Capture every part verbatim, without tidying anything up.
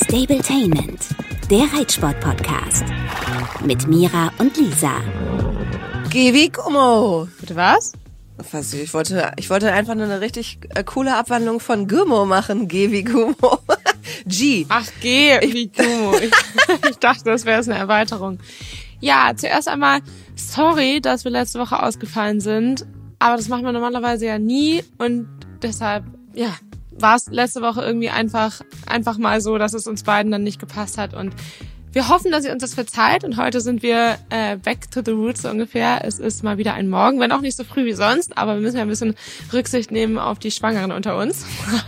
Stabletainment, der Reitsport-Podcast. Mit Mira und Lisa. Geh wie Gummo. Bitte was? Was, ich wollte, ich wollte einfach nur eine richtig äh, coole Abwandlung von Gummo machen. Geh wie Gummo. G. Ach, geh wie Gummo. Ich, ich dachte, das wäre eine Erweiterung. Ja, zuerst einmal, sorry, dass wir letzte Woche ausgefallen sind. Aber das machen wir normalerweise ja nie. Und deshalb, ja, war es letzte Woche irgendwie einfach, einfach mal so, dass es uns beiden dann nicht gepasst hat. Und wir hoffen, dass ihr uns das verzeiht. Und heute sind wir äh, back to the roots so ungefähr. Es ist mal wieder ein Morgen, wenn auch nicht so früh wie sonst. Aber wir müssen ja ein bisschen Rücksicht nehmen auf die Schwangeren unter uns.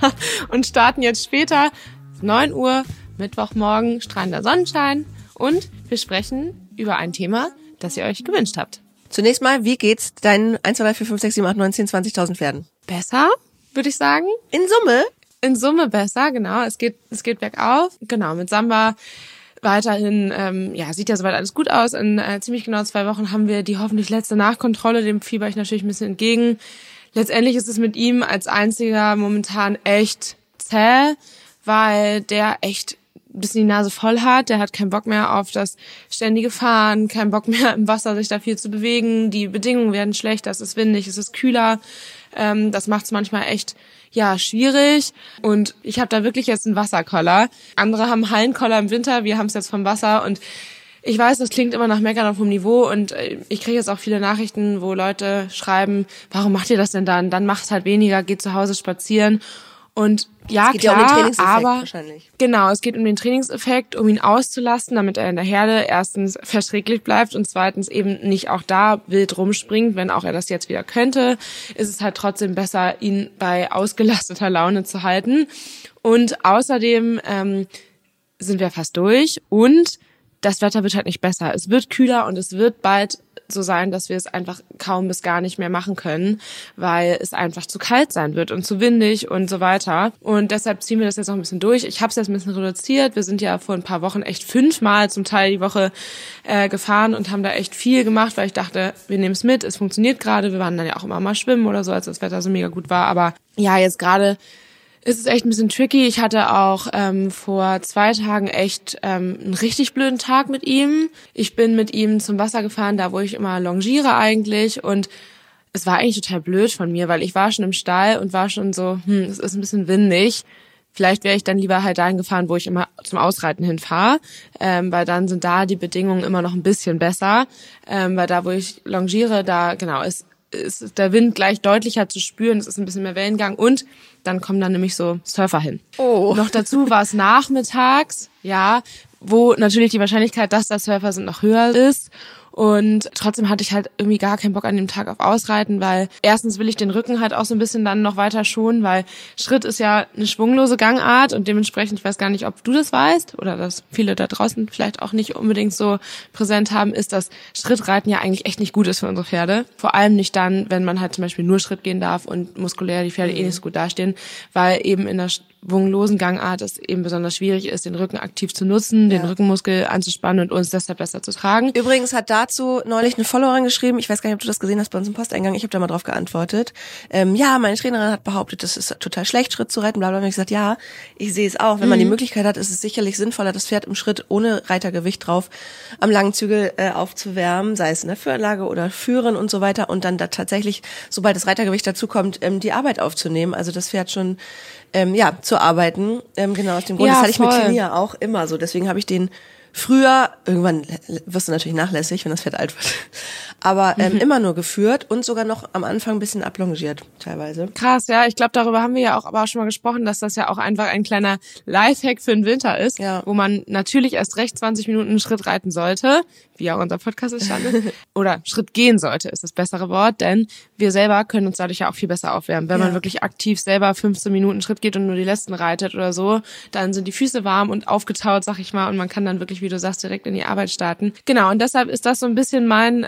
Und starten jetzt später, neun Uhr, Mittwochmorgen, strahlender Sonnenschein. Und wir sprechen über ein Thema, das ihr euch gewünscht habt. Zunächst mal, wie geht's deinen eins, zwei, drei, vier, fünf, sechs, sieben, acht, neun, zehn, zwanzigtausend Pferden? Besser, würde ich sagen. In Summe? In Summe besser, genau. Es geht, es geht bergauf. Genau, mit Samba weiterhin, ähm, ja, sieht ja soweit alles gut aus. In äh, ziemlich genau zwei Wochen haben wir die hoffentlich letzte Nachkontrolle. Dem fieber ich natürlich ein bisschen entgegen. Letztendlich ist es mit ihm als einziger momentan echt zäh, weil der echt ein bisschen die Nase voll hat. Der hat keinen Bock mehr auf das ständige Fahren, keinen Bock mehr im Wasser sich da viel zu bewegen. Die Bedingungen werden schlechter, es ist windig, es ist kühler. Ähm, das macht es manchmal echt, ja, schwierig. Und ich habe da wirklich jetzt einen Wasserkoller. Andere haben Hallenkoller im Winter, wir haben es jetzt vom Wasser. Und ich weiß, das klingt immer nach Meckern auf hohem Niveau. Und ich kriege jetzt auch viele Nachrichten, wo Leute schreiben, warum macht ihr das denn dann? Dann macht halt weniger, geht zu Hause spazieren. Und ja, es geht klar, ja um den Trainingseffekt aber wahrscheinlich. Genau, es geht um den Trainingseffekt, um ihn auszulasten, damit er in der Herde erstens verträglich bleibt und zweitens eben nicht auch da wild rumspringt, wenn auch er das jetzt wieder könnte, ist es halt trotzdem besser, ihn bei ausgelasteter Laune zu halten. Und außerdem ähm, sind wir fast durch und das Wetter wird halt nicht besser. Es wird kühler und es wird bald so sein, dass wir es einfach kaum bis gar nicht mehr machen können, weil es einfach zu kalt sein wird und zu windig und so weiter. Und deshalb ziehen wir das jetzt noch ein bisschen durch. Ich habe es jetzt ein bisschen reduziert. Wir sind ja vor ein paar Wochen echt fünfmal zum Teil die Woche äh, gefahren und haben da echt viel gemacht, weil ich dachte, wir nehmen es mit, es funktioniert gerade. Wir waren dann ja auch immer mal schwimmen oder so, als das Wetter so mega gut war. Aber ja, jetzt gerade ist es echt ein bisschen tricky. Ich hatte auch ähm, vor zwei Tagen echt ähm, einen richtig blöden Tag mit ihm. Ich bin mit ihm zum Wasser gefahren, da wo ich immer longiere eigentlich. Und es war eigentlich total blöd von mir, weil ich war schon im Stall und war schon so, hm, es ist ein bisschen windig. Vielleicht wäre ich dann lieber halt dahin gefahren, wo ich immer zum Ausreiten hinfahre, ähm, weil dann sind da die Bedingungen immer noch ein bisschen besser. Ähm, weil da, wo ich longiere, da genau ist ist der Wind gleich deutlicher zu spüren, es ist ein bisschen mehr Wellengang und dann kommen dann nämlich so Surfer hin. Oh. Noch dazu war es nachmittags, ja, wo natürlich die Wahrscheinlichkeit, dass da Surfer sind, noch höher ist. Und trotzdem hatte ich halt irgendwie gar keinen Bock an dem Tag auf Ausreiten, weil erstens will ich den Rücken halt auch so ein bisschen dann noch weiter schonen, weil Schritt ist ja eine schwunglose Gangart und dementsprechend, ich weiß gar nicht, ob du das weißt oder dass viele da draußen vielleicht auch nicht unbedingt so präsent haben, ist, dass Schrittreiten ja eigentlich echt nicht gut ist für unsere Pferde. Vor allem nicht dann, wenn man halt zum Beispiel nur Schritt gehen darf und muskulär die Pferde mhm. eh nicht so gut dastehen, weil eben in der schwunglosen Gangart es eben besonders schwierig ist, den Rücken aktiv zu nutzen, ja. den Rückenmuskel anzuspannen und uns deshalb besser zu tragen. Übrigens hat dazu neulich eine Followerin geschrieben, ich weiß gar nicht, ob du das gesehen hast bei uns im Posteingang, ich habe da mal drauf geantwortet. Ähm, ja, meine Trainerin hat behauptet, das ist total schlecht, Schritt zu reiten, bla bla. Und ich gesagt, ja, ich sehe es auch. Wenn mhm. man die Möglichkeit hat, ist es sicherlich sinnvoller, das Pferd im Schritt ohne Reitergewicht drauf am langen Zügel äh, aufzuwärmen, sei es in der Führanlage oder Führen und so weiter und dann da tatsächlich, sobald das Reitergewicht dazukommt, ähm, die Arbeit aufzunehmen, also das Pferd schon ähm, ja zu arbeiten. Ähm, genau aus dem Grund, ja, das hatte ich voll. mit Tenia auch immer so. Deswegen habe ich den früher, irgendwann wirst du natürlich nachlässig, wenn das Pferd alt wird, aber ähm, mhm. immer nur geführt und sogar noch am Anfang ein bisschen ablongiert teilweise. Krass, ja, ich glaube, darüber haben wir ja auch aber auch schon mal gesprochen, dass das ja auch einfach ein kleiner Lifehack für den Winter ist, ja. wo man natürlich erst recht zwanzig Minuten einen Schritt reiten sollte, wie auch unser Podcast ist stand, oder Schritt gehen sollte, ist das bessere Wort, denn wir selber können uns dadurch ja auch viel besser aufwärmen. Wenn ja. man wirklich aktiv selber fünfzehn Minuten Schritt geht und nur die letzten reitet oder so, dann sind die Füße warm und aufgetaut, sag ich mal, und man kann dann wirklich, wie du sagst, direkt in die Arbeit starten. Genau, und deshalb ist das so ein bisschen mein ähm,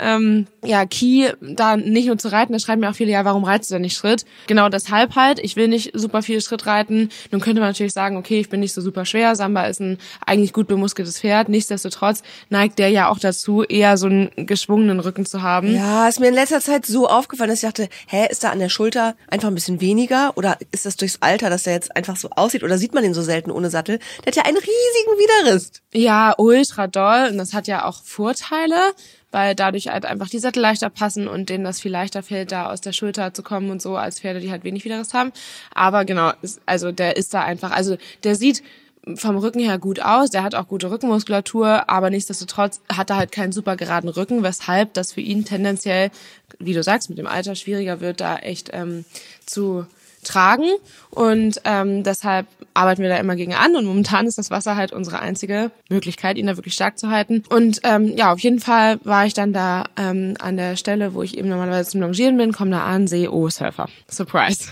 ähm, ja, Key, da nicht nur zu reiten, da schreiben mir auch viele, ja, warum reitest du denn nicht Schritt? Genau deshalb halt, ich will nicht super viel Schritt reiten. Nun könnte man natürlich sagen, okay, ich bin nicht so super schwer, Samba ist ein eigentlich gut bemuskeltes Pferd, nichtsdestotrotz neigt der ja auch dazu, eher so einen geschwungenen Rücken zu haben. Ja, ist mir in letzter Zeit so aufgefallen, dass ich dachte, hä, ist da an der Schulter einfach ein bisschen weniger oder ist das durchs Alter, dass der jetzt einfach so aussieht oder sieht man den so selten ohne Sattel? Der hat ja einen riesigen Widerriss. Ja, ultra doll und das hat ja auch Vorteile, weil dadurch halt einfach die Sättel leichter passen und denen das viel leichter fällt, da aus der Schulter zu kommen und so, als Pferde, die halt wenig Widerriss haben. Aber genau, also der ist da einfach, also der sieht vom Rücken her gut aus, der hat auch gute Rückenmuskulatur, aber nichtsdestotrotz hat er halt keinen super geraden Rücken, weshalb das für ihn tendenziell, wie du sagst, mit dem Alter schwieriger wird, da echt ähm, zu tragen und ähm, deshalb arbeiten wir da immer gegen an und momentan ist das Wasser halt unsere einzige Möglichkeit, ihn da wirklich stark zu halten. Und ähm, ja, auf jeden Fall war ich dann da ähm, an der Stelle, wo ich eben normalerweise zum Longieren bin, komme da an, sehe, oh, Surfer. Surprise.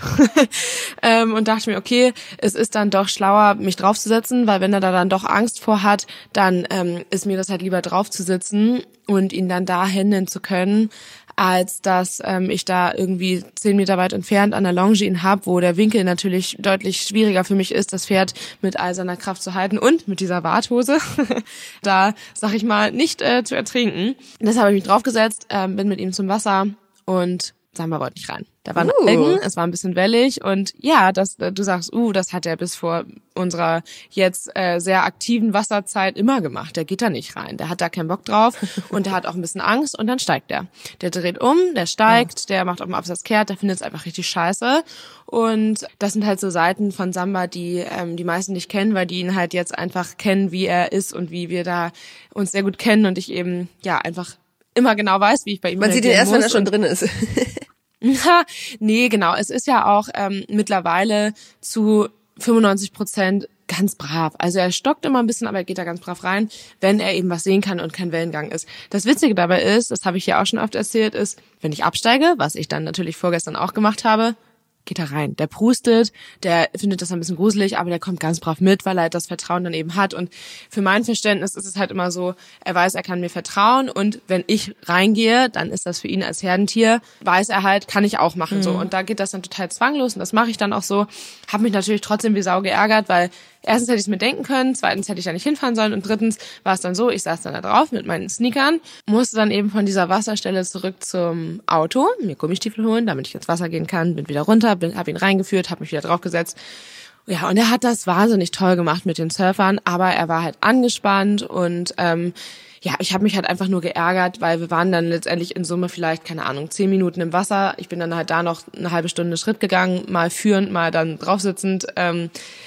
ähm, und dachte mir, okay, es ist dann doch schlauer, mich draufzusetzen, weil wenn er da dann doch Angst vor hat, dann ähm, ist mir das halt lieber draufzusitzen und ihn dann da händeln zu können, als dass ähm, ich da irgendwie zehn Meter weit entfernt an der Longe ihn hab, wo der Winkel natürlich deutlich schwieriger für mich ist, das Pferd mit all seiner Kraft zu halten und mit dieser Warthose da, sag ich mal, nicht äh, zu ertrinken. Deshalb habe ich mich draufgesetzt, äh, bin mit ihm zum Wasser und Samba wollte nicht rein. Da waren uh. Algen, es war ein bisschen wellig und ja, das, du sagst, uh, das hat er bis vor unserer jetzt äh, sehr aktiven Wasserzeit immer gemacht. Der geht da nicht rein, der hat da keinen Bock drauf und der hat auch ein bisschen Angst und dann steigt der. Der dreht um, der steigt, ja. Der macht auf dem Absatz kehrt, der findet es einfach richtig scheiße und das sind halt so Seiten von Samba, die ähm, die meisten nicht kennen, weil die ihn halt jetzt einfach kennen, wie er ist und wie wir da uns sehr gut kennen und ich eben ja einfach immer genau weiß, wie ich bei ihm Man sieht ihn erst, wenn er schon drin ist. Nee, genau. Es ist ja auch ähm, mittlerweile zu fünfundneunzig Prozent ganz brav. Also er stockt immer ein bisschen, aber er geht da ganz brav rein, wenn er eben was sehen kann und kein Wellengang ist. Das Witzige dabei ist, das habe ich ja auch schon oft erzählt, ist, wenn ich absteige, was ich dann natürlich vorgestern auch gemacht habe, geht er rein. Der prustet, der findet das ein bisschen gruselig, aber der kommt ganz brav mit, weil er das Vertrauen dann eben hat. Und für mein Verständnis ist es halt immer so, er weiß, er kann mir vertrauen und wenn ich reingehe, dann ist das für ihn als Herdentier, weiß er halt, kann ich auch machen. Mhm. so. Und da geht das dann total zwanglos und das mache ich dann auch so. Habe mich natürlich trotzdem wie Sau geärgert, weil erstens hätte ich es mir denken können, zweitens hätte ich da nicht hinfahren sollen und drittens war es dann so, ich saß dann da drauf mit meinen Sneakern, musste dann eben von dieser Wasserstelle zurück zum Auto, mir Gummistiefel holen, damit ich ins Wasser gehen kann, bin wieder runter, bin, habe ihn reingeführt, habe mich wieder draufgesetzt. Ja, und er hat das wahnsinnig toll gemacht mit den Surfern, aber er war halt angespannt und ähm, ja, ich habe mich halt einfach nur geärgert, weil wir waren dann letztendlich in Summe vielleicht, keine Ahnung, zehn Minuten im Wasser. Ich bin dann halt da noch eine halbe Stunde Schritt gegangen, mal führend, mal dann draufsitzend. Ähm,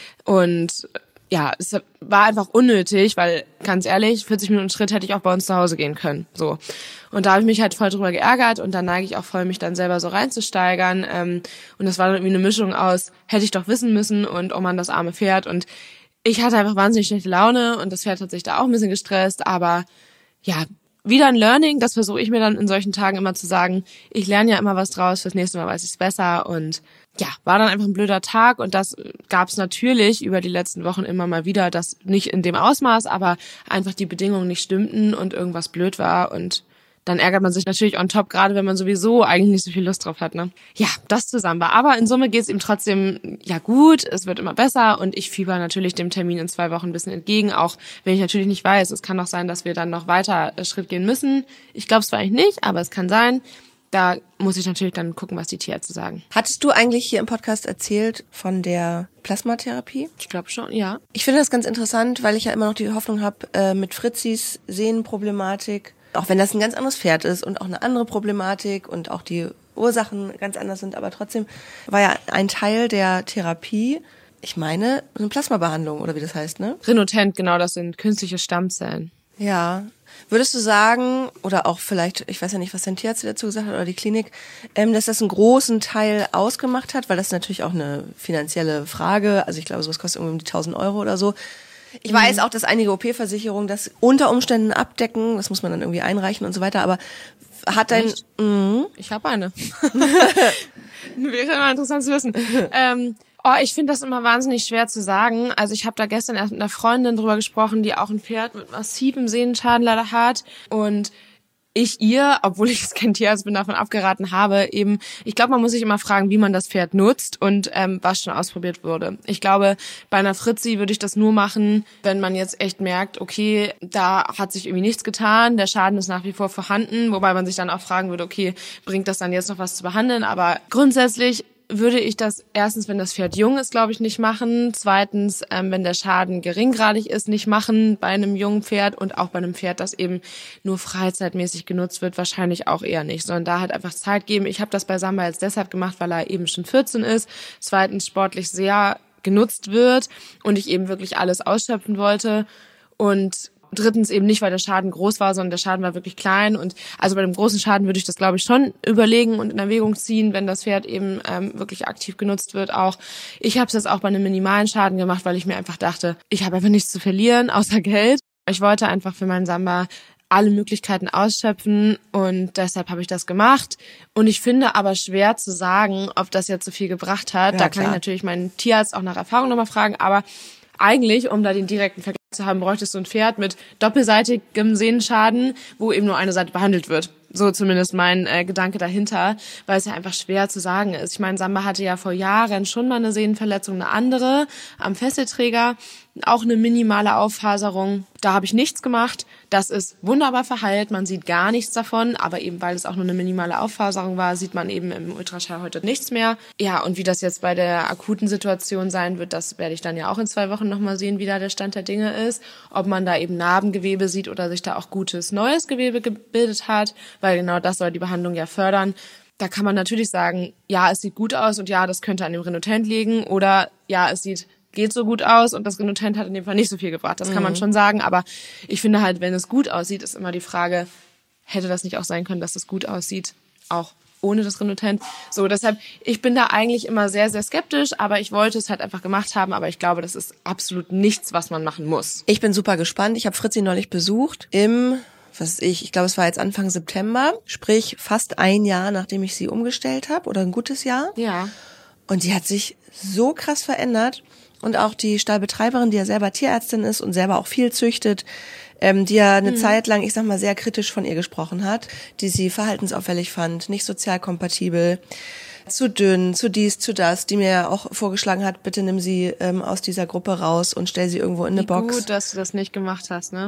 und ja, es war einfach unnötig, weil ganz ehrlich, vierzig Minuten Schritt hätte ich auch bei uns zu Hause gehen können. So. Und da habe ich mich halt voll drüber geärgert und dann neige ich auch voll, mich dann selber so reinzusteigern. Ähm, und das war dann irgendwie eine Mischung aus, hätte ich doch wissen müssen und oh Mann, das arme Pferd. Und ich hatte einfach wahnsinnig schlechte Laune und das Pferd hat sich da auch ein bisschen gestresst, aber ja, wieder ein Learning, das versuche ich mir dann in solchen Tagen immer zu sagen, ich lerne ja immer was draus, fürs nächste Mal weiß ich es besser und ja, war dann einfach ein blöder Tag und das gab es natürlich über die letzten Wochen immer mal wieder, dass nicht in dem Ausmaß, aber einfach die Bedingungen nicht stimmten und irgendwas blöd war und dann ärgert man sich natürlich on top, gerade wenn man sowieso eigentlich nicht so viel Lust drauf hat, ne? Ja, das zusammen war. Aber in Summe geht's ihm trotzdem ja gut, es wird immer besser und ich fieber natürlich dem Termin in zwei Wochen ein bisschen entgegen, auch wenn ich natürlich nicht weiß, es kann auch sein, dass wir dann noch weiter Schritt gehen müssen. Ich glaube es zwar eigentlich nicht, aber es kann sein. Da muss ich natürlich dann gucken, was die Tierärzte sagen. Hattest du eigentlich hier im Podcast erzählt von der Plasmatherapie? Ich glaube schon, ja. Ich finde das ganz interessant, weil ich ja immer noch die Hoffnung habe, äh, mit Fritzis Sehnenproblematik, auch wenn das ein ganz anderes Pferd ist und auch eine andere Problematik und auch die Ursachen ganz anders sind, aber trotzdem war ja ein Teil der Therapie, ich meine, eine Plasmabehandlung oder wie das heißt, ne? Renotent, genau, das sind künstliche Stammzellen. Ja. Würdest du sagen, oder auch vielleicht, ich weiß ja nicht, was dein Tierarzt dazu gesagt hat oder die Klinik, ähm, dass das einen großen Teil ausgemacht hat, weil das ist natürlich auch eine finanzielle Frage, also ich glaube, sowas kostet irgendwie um die tausend Euro oder so. Ich mhm. weiß auch, dass einige O P-Versicherungen das unter Umständen abdecken, das muss man dann irgendwie einreichen und so weiter, aber hat dein... Mhm. Ich habe eine. Wäre immer interessant zu wissen. ähm, Oh, ich finde das immer wahnsinnig schwer zu sagen. Also ich habe da gestern erst mit einer Freundin drüber gesprochen, die auch ein Pferd mit massivem Sehnenschaden leider hat. Und ich ihr, obwohl ich jetzt kein Tierarzt bin, davon abgeraten habe, eben, ich glaube, man muss sich immer fragen, wie man das Pferd nutzt und ähm, was schon ausprobiert wurde. Ich glaube, bei einer Fritzi würde ich das nur machen, wenn man jetzt echt merkt, okay, da hat sich irgendwie nichts getan, der Schaden ist nach wie vor vorhanden, wobei man sich dann auch fragen würde, okay, bringt das dann jetzt noch was zu behandeln? Aber grundsätzlich würde ich das erstens, wenn das Pferd jung ist, glaube ich, nicht machen. Zweitens, ähm, wenn der Schaden geringgradig ist, nicht machen bei einem jungen Pferd und auch bei einem Pferd, das eben nur freizeitmäßig genutzt wird, wahrscheinlich auch eher nicht, sondern da halt einfach Zeit geben. Ich habe das bei Samba jetzt deshalb gemacht, weil er eben schon vierzehn ist, zweitens sportlich sehr genutzt wird und ich eben wirklich alles ausschöpfen wollte und drittens eben nicht, weil der Schaden groß war, sondern der Schaden war wirklich klein. Und also bei dem großen Schaden würde ich das, glaube ich, schon überlegen und in Erwägung ziehen, wenn das Pferd eben ähm, wirklich aktiv genutzt wird. Auch ich habe es jetzt auch bei einem minimalen Schaden gemacht, weil ich mir einfach dachte, ich habe einfach nichts zu verlieren, außer Geld. Ich wollte einfach für meinen Samba alle Möglichkeiten ausschöpfen und deshalb habe ich das gemacht. Und ich finde aber schwer zu sagen, ob das jetzt so viel gebracht hat. Ja, da kann klar. ich natürlich meinen Tierarzt auch nach Erfahrung nochmal fragen, aber eigentlich, um da den direkten Vergleich zu haben, bräuchtest du ein Pferd mit doppelseitigem Sehnenschaden, wo eben nur eine Seite behandelt wird. So zumindest mein äh, Gedanke dahinter, weil es ja einfach schwer zu sagen ist. Ich meine, Samba hatte ja vor Jahren schon mal eine Sehnenverletzung, eine andere am Fesselträger, auch eine minimale Auffaserung. Da habe ich nichts gemacht. Das ist wunderbar verheilt, man sieht gar nichts davon, aber eben weil es auch nur eine minimale Auffaserung war, sieht man eben im Ultraschall heute nichts mehr. Ja, und wie das jetzt bei der akuten Situation sein wird, das werde ich dann ja auch in zwei Wochen nochmal sehen, wie da der Stand der Dinge ist, ob man da eben Narbengewebe sieht oder sich da auch gutes neues Gewebe gebildet hat, weil genau das soll die Behandlung ja fördern. Da kann man natürlich sagen, ja, es sieht gut aus und ja, das könnte an dem Renotent liegen oder ja, es sieht geht so gut aus und das Renotent hat in dem Fall nicht so viel gebracht. Das kann man schon sagen, aber ich finde halt, wenn es gut aussieht, ist immer die Frage, hätte das nicht auch sein können, dass es gut aussieht, auch ohne das Renotent. So, deshalb, ich bin da eigentlich immer sehr, sehr skeptisch, aber ich wollte es halt einfach gemacht haben, aber ich glaube, das ist absolut nichts, was man machen muss. Ich bin super gespannt. Ich habe Fritzi neulich besucht im, was weiß ich, ich glaube, es war jetzt Anfang September, sprich fast ein Jahr, nachdem ich sie umgestellt habe oder ein gutes Jahr. Ja. Und die hat sich so krass verändert. Und auch die Stallbetreiberin, die ja selber Tierärztin ist und selber auch viel züchtet, ähm, die ja eine mhm. Zeit lang, ich sag mal, sehr kritisch von ihr gesprochen hat, die sie verhaltensauffällig fand, nicht sozial kompatibel, zu dünn, zu dies, zu das, die mir ja auch vorgeschlagen hat, bitte nimm sie ähm, aus dieser Gruppe raus und stell sie irgendwo in eine Wie Box. Gut, dass du das nicht gemacht hast, ne?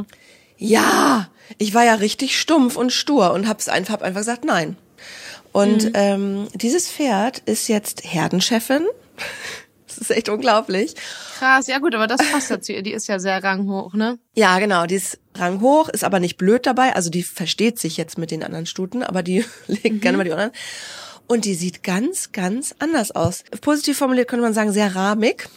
Ja, ich war ja richtig stumpf und stur und hab's einfach, hab einfach gesagt, nein. Und mhm. ähm, dieses Pferd ist jetzt Herdenchefin. Das ist echt unglaublich. Krass, ja gut, aber das passt dazu. Die ist ja sehr ranghoch, ne? Ja, genau, die ist ranghoch, ist aber nicht blöd dabei. Also die versteht sich jetzt mit den anderen Stuten, aber die legt mhm. gerne mal die Ohren an. Und die sieht ganz, ganz anders aus. Positiv formuliert könnte man sagen, sehr rahmig.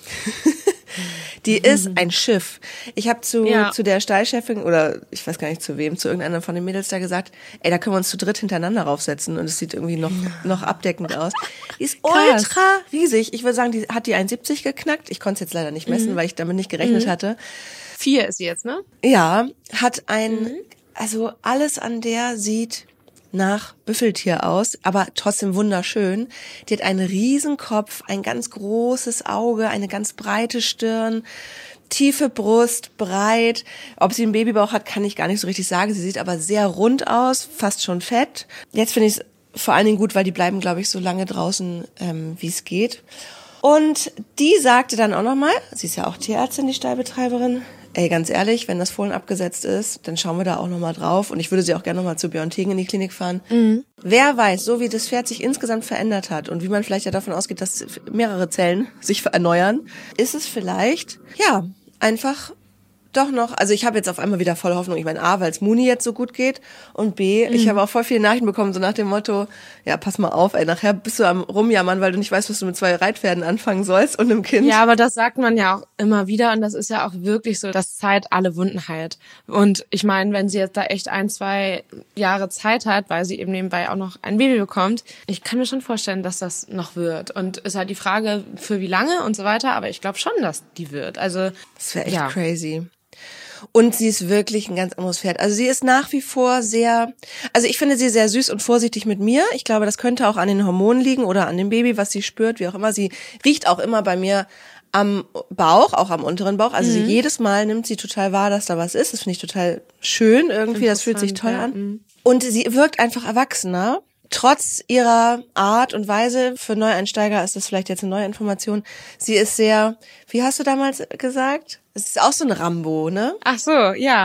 Die ist ein Schiff. Ich habe zu ja. zu der Stallchefin oder ich weiß gar nicht zu wem, zu irgendeiner von den Mädels da gesagt, ey, da können wir uns zu dritt hintereinander raufsetzen und es sieht irgendwie noch noch abdeckend aus. Die ist Krass. ultra riesig. Ich würde sagen, die hat die eins Komma siebzig geknackt. Ich konnte es jetzt leider nicht messen, mhm. weil ich damit nicht gerechnet mhm. hatte. Vier ist sie jetzt, ne? Ja, hat ein, mhm. also alles an der sieht nach Büffeltier aus, aber trotzdem wunderschön. Die hat einen Riesenkopf, ein ganz großes Auge, eine ganz breite Stirn, tiefe Brust, breit. Ob sie einen Babybauch hat, kann ich gar nicht so richtig sagen. Sie sieht aber sehr rund aus, fast schon fett. Jetzt finde ich es vor allen Dingen gut, weil die bleiben, glaube ich, so lange draußen, ähm, wie es geht. Und die sagte dann auch nochmal, sie ist ja auch Tierärztin, die Stallbetreiberin, ey, ganz ehrlich, wenn das Fohlen abgesetzt ist, dann schauen wir da auch nochmal drauf. Und ich würde sie auch gerne nochmal zu Björn Tegen in die Klinik fahren. Mhm. Wer weiß, so wie das Pferd sich insgesamt verändert hat und wie man vielleicht ja davon ausgeht, dass mehrere Zellen sich erneuern, ist es vielleicht, ja, einfach doch noch, also ich habe jetzt auf einmal wieder voll Hoffnung. Ich meine, A, weil es Muni jetzt so gut geht und B, mhm. ich habe auch voll viele Nachrichten bekommen, so nach dem Motto, ja, pass mal auf, ey, nachher bist du am Rumjammern, weil du nicht weißt, was du mit zwei Reitpferden anfangen sollst und einem Kind. Ja, aber das sagt man ja auch immer wieder und das ist ja auch wirklich so, dass Zeit alle Wunden heilt. Und ich meine, wenn sie jetzt da echt ein, zwei Jahre Zeit hat, weil sie eben nebenbei auch noch ein Baby bekommt, ich kann mir schon vorstellen, dass das noch wird. Und ist halt die Frage, für wie lange und so weiter, aber ich glaube schon, dass die wird. Also das wäre echt ja. crazy. Und sie ist wirklich ein ganz anderes Pferd. Also sie ist nach wie vor sehr, also ich finde sie sehr süß und vorsichtig mit mir. Ich glaube, das könnte auch an den Hormonen liegen oder an dem Baby, was sie spürt, wie auch immer. Sie riecht auch immer bei mir am Bauch, auch am unteren Bauch. Also Mhm. sie jedes Mal nimmt sie total wahr, dass da was ist. Das finde ich total schön irgendwie. Das fühlt sich toll ja. an. Mhm. Und sie wirkt einfach erwachsener. Trotz ihrer Art und Weise, für Neueinsteiger ist das vielleicht jetzt eine neue Information, sie ist sehr, wie hast du damals gesagt? Es ist auch so ein Rambo, ne? Ach so, ja.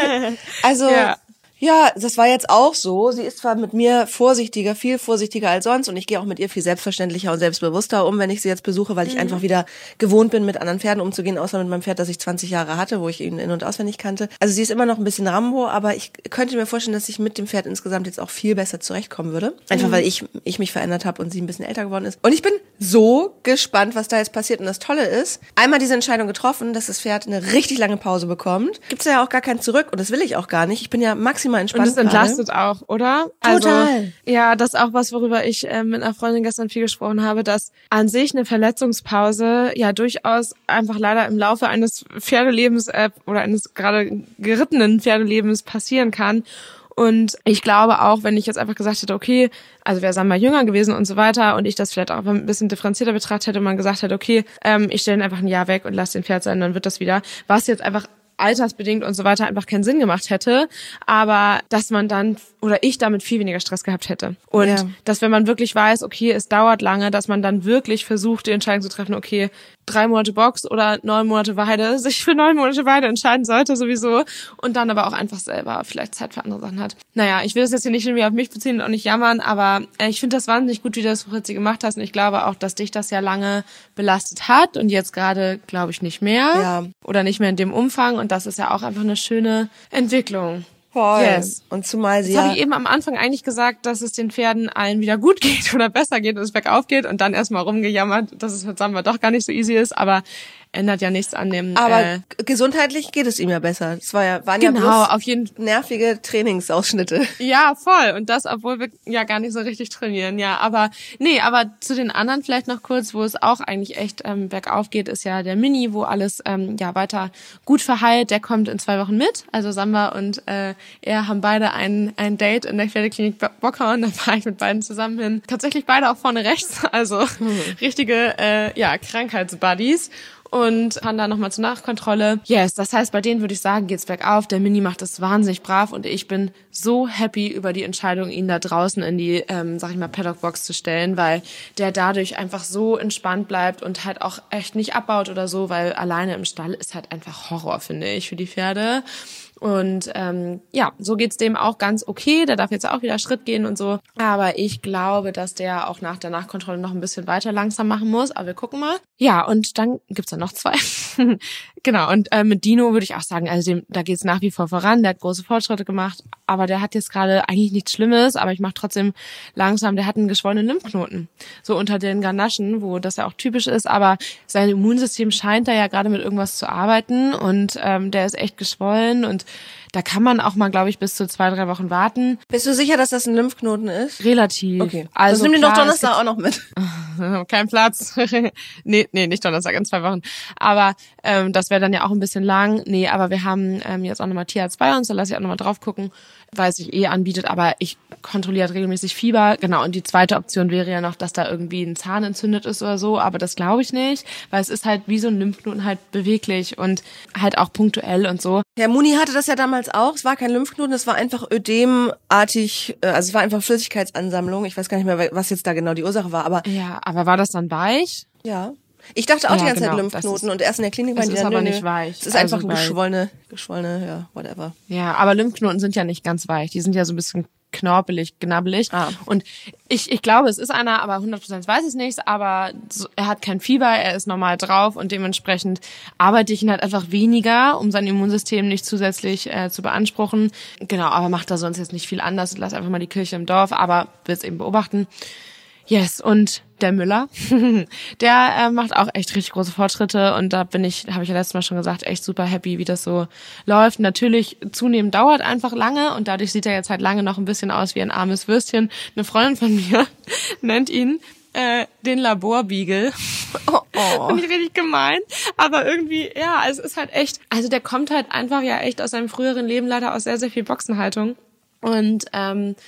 Also, Ja. ja, das war jetzt auch so. Sie ist zwar mit mir vorsichtiger, viel vorsichtiger als sonst und ich gehe auch mit ihr viel selbstverständlicher und selbstbewusster um, wenn ich sie jetzt besuche, weil ich mhm. einfach wieder gewohnt bin, mit anderen Pferden umzugehen, außer mit meinem Pferd, das ich zwanzig Jahre hatte, wo ich ihn in- und auswendig kannte. Also sie ist immer noch ein bisschen Rambo, aber ich könnte mir vorstellen, dass ich mit dem Pferd insgesamt jetzt auch viel besser zurechtkommen würde. Einfach, mhm. weil ich ich mich verändert habe und sie ein bisschen älter geworden ist. Und ich bin so gespannt, was da jetzt passiert. Und das Tolle ist, einmal diese Entscheidung getroffen, dass das Pferd eine richtig lange Pause bekommt, gibt's ja auch gar kein Zurück und das will ich auch gar nicht. Ich bin ja maximal entspannt. Und es entlastet auch, oder? Total. Also, ja, das ist auch was, worüber ich äh, mit einer Freundin gestern viel gesprochen habe, dass an sich eine Verletzungspause ja durchaus einfach leider im Laufe eines Pferdelebens äh, oder eines gerade gerittenen Pferdelebens passieren kann. Und ich glaube auch, wenn ich jetzt einfach gesagt hätte, okay, also wäre Samba jünger gewesen und so weiter und ich das vielleicht auch ein bisschen differenzierter betrachtet hätte und man gesagt hätte, okay, ähm, ich stelle ihn einfach ein Jahr weg und lasse den Pferd sein, dann wird das wieder. Was jetzt einfach altersbedingt und so weiter einfach keinen Sinn gemacht hätte, aber dass man dann oder ich damit viel weniger Stress gehabt hätte. Und ja. dass wenn man wirklich weiß, okay, es dauert lange, dass man dann wirklich versucht, die Entscheidung zu treffen, okay, drei Monate Box oder neun Monate Weide, sich für neun Monate Weide entscheiden sollte sowieso und dann aber auch einfach selber vielleicht Zeit für andere Sachen hat. Naja, ich will das jetzt hier nicht irgendwie auf mich beziehen und auch nicht jammern, aber äh, ich finde das wahnsinnig gut, wie du das, Fritzi, gemacht hast und ich glaube auch, dass dich das ja lange belastet hat und jetzt gerade, glaube ich, nicht mehr Ja. oder nicht mehr in dem Umfang und das ist ja auch einfach eine schöne Entwicklung. Voll. Yes. Und zumal sie Jetzt ja... habe ich eben am Anfang eigentlich gesagt, dass es den Pferden allen wieder gut geht oder besser geht und es bergauf geht und dann erstmal rumgejammert, dass es mit Samba doch gar nicht so easy ist, aber ändert ja nichts an dem... Aber äh, gesundheitlich geht es ihm ja besser. Es war ja, waren genau, ja bloß auf jeden nervige Trainingsausschnitte. Ja, voll. Und das, obwohl wir ja gar nicht so richtig trainieren, ja. Aber nee, aber zu den anderen vielleicht noch kurz, wo es auch eigentlich echt ähm, bergauf geht, ist ja der Mini, wo alles ähm, ja weiter gut verheilt. Der kommt in zwei Wochen mit. Also Samba und äh, er haben beide ein ein Date in der Pferdeklinik Bockhorn. Da fahre ich mit beiden zusammen hin. Tatsächlich beide auch vorne rechts. Also mhm. richtige äh, ja Krankheitsbuddies. Und fahren da nochmal zur Nachkontrolle. Yes, das heißt, bei denen würde ich sagen, geht's bergauf. Der Mini macht das wahnsinnig brav und ich bin so happy über die Entscheidung, ihn da draußen in die, ähm, sag ich mal, Paddock-Box zu stellen, weil der dadurch einfach so entspannt bleibt und halt auch echt nicht abbaut oder so, weil alleine im Stall ist halt einfach Horror, finde ich, für die Pferde. Und ähm, ja, so geht's dem auch ganz okay. Der darf jetzt auch wieder Schritt gehen und so. Aber ich glaube, dass der auch nach der Nachkontrolle noch ein bisschen weiter langsam machen muss. Aber wir gucken mal. Ja, und dann gibt's da noch zwei. Genau, und äh, mit Dino würde ich auch sagen, also dem, da geht's nach wie vor voran. Der hat große Fortschritte gemacht. Aber der hat jetzt gerade eigentlich nichts Schlimmes. Aber ich mache trotzdem langsam, der hat einen geschwollenen Lymphknoten. So unter den Ganaschen, wo das ja auch typisch ist. Aber sein Immunsystem scheint da ja gerade mit irgendwas zu arbeiten. Und ähm, der ist echt geschwollen und da kann man auch mal, glaube ich, bis zu zwei, drei Wochen warten. Bist du sicher, dass das ein Lymphknoten ist? Relativ. Okay. Also nimm den klar, doch Donnerstag auch noch mit. Kein Platz. nee, nee, nicht Donnerstag, in zwei Wochen. Aber ähm, das wäre dann ja auch ein bisschen lang. Nee, aber wir haben ähm, jetzt auch nochmal Tierarzt bei uns, da lasse ich auch nochmal drauf gucken, weil es sich eh anbietet, aber ich kontrolliere regelmäßig Fieber. Genau, und die zweite Option wäre ja noch, dass da irgendwie ein Zahn entzündet ist oder so, aber das glaube ich nicht, weil es ist halt wie so ein Lymphknoten halt beweglich und halt auch punktuell und so. Ja, Muni hatte das ja damals auch. Es war kein Lymphknoten, es war einfach ödemartig, äh, also es war einfach Flüssigkeitsansammlung. Ich weiß gar nicht mehr, was jetzt da genau die Ursache war, aber... Ja, aber war das dann weich? Ja. Ich dachte auch Ja, die ganze genau, Zeit Lymphknoten ist, und erst in der Klinik es waren die ist dann, aber nö, nicht nö. weich. Es ist einfach Also ein weil- geschwollene, geschwollene, ja, whatever. Ja, aber Lymphknoten sind ja nicht ganz weich. Die sind ja so ein bisschen knorpelig, knabbelig. Ah. Und ich, ich glaube, es ist einer, aber hundert Prozent weiß ich es nicht. Aber so, er hat kein Fieber, er ist normal drauf und dementsprechend arbeite ich ihn halt einfach weniger, um sein Immunsystem nicht zusätzlich äh, zu beanspruchen. Genau, aber macht da sonst jetzt nicht viel anders. Lass einfach mal die Kirche im Dorf, aber will es eben beobachten. Yes, und der Müller, der äh, macht auch echt richtig große Fortschritte und da bin ich, habe ich ja letztes Mal schon gesagt, echt super happy, wie das so läuft. Natürlich, zunehmend dauert einfach lange und dadurch sieht er jetzt halt lange noch ein bisschen aus wie ein armes Würstchen. Eine Freundin von mir nennt ihn äh, den Laborbeagle. Oh, oh. Finde ich richtig gemein, aber irgendwie, ja, es ist halt echt, also der kommt halt einfach ja echt aus seinem früheren Leben leider aus sehr, sehr viel Boxenhaltung und ähm,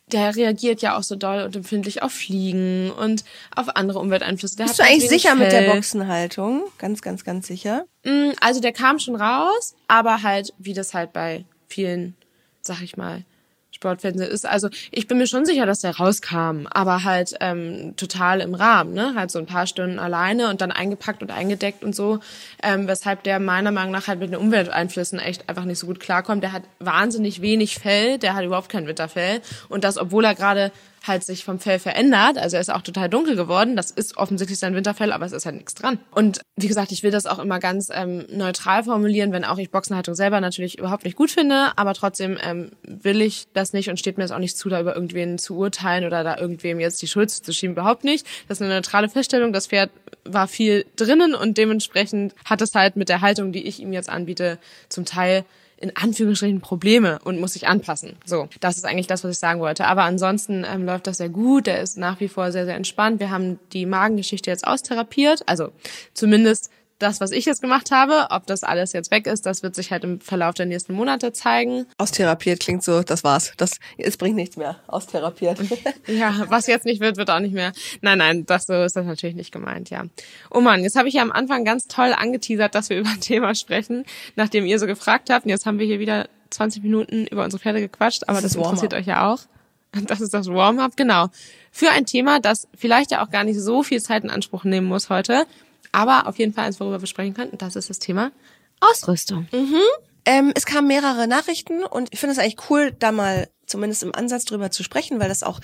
der reagiert ja auch so doll und empfindlich auf Fliegen und auf andere Umwelteinflüsse. Der Bist du eigentlich sicher Fell. mit der Boxenhaltung? Ganz, ganz, ganz sicher? Also der kam schon raus, aber halt, wie das halt bei vielen, sag ich mal, Sportplätzen ist. Also ich bin mir schon sicher, dass der rauskam, aber halt ähm, total im Rahmen, ne? Halt so ein paar Stunden alleine und dann eingepackt und eingedeckt und so, ähm, weshalb der meiner Meinung nach halt mit den Umwelteinflüssen echt einfach nicht so gut klarkommt. Der hat wahnsinnig wenig Fell, der hat überhaupt kein Winterfell und das, obwohl er gerade halt sich vom Fell verändert, also er ist auch total dunkel geworden, das ist offensichtlich sein Winterfell, aber es ist halt nichts dran. Und wie gesagt, ich will das auch immer ganz ähm, neutral formulieren, wenn auch ich Boxenhaltung selber natürlich überhaupt nicht gut finde, aber trotzdem ähm, will ich das nicht und steht mir das auch nicht zu, da über irgendwen zu urteilen oder da irgendwem jetzt die Schuld zu schieben, überhaupt nicht. Das ist eine neutrale Feststellung, das Pferd war viel drinnen und dementsprechend hat es halt mit der Haltung, die ich ihm jetzt anbiete, zum Teil in Anführungsstrichen Probleme und muss sich anpassen. So, das ist eigentlich das, was ich sagen wollte. Aber ansonsten ähm, läuft das sehr gut. Der ist nach wie vor sehr, sehr entspannt. Wir haben die Magengeschichte jetzt austherapiert. Also zumindest das, was ich jetzt gemacht habe. Ob das alles jetzt weg ist, das wird sich halt im Verlauf der nächsten Monate zeigen. Austherapiert klingt so, das war's. Das, es bringt nichts mehr. Austherapiert. Ja, was jetzt nicht wird, wird auch nicht mehr. Nein, nein, das so ist das natürlich nicht gemeint, ja. Oh Mann, jetzt habe ich ja am Anfang ganz toll angeteasert, dass wir über ein Thema sprechen, nachdem ihr so gefragt habt. Und jetzt haben wir hier wieder zwanzig Minuten über unsere Pferde gequatscht, aber das, das interessiert euch ja auch. Das ist das Warm-up, genau. Für ein Thema, das vielleicht ja auch gar nicht so viel Zeit in Anspruch nehmen muss heute, aber auf jeden Fall eins, worüber wir sprechen können, und das ist das Thema Ausrüstung. Mhm. Ähm, es kamen mehrere Nachrichten und ich finde es eigentlich cool, da mal zumindest im Ansatz drüber zu sprechen, weil das auch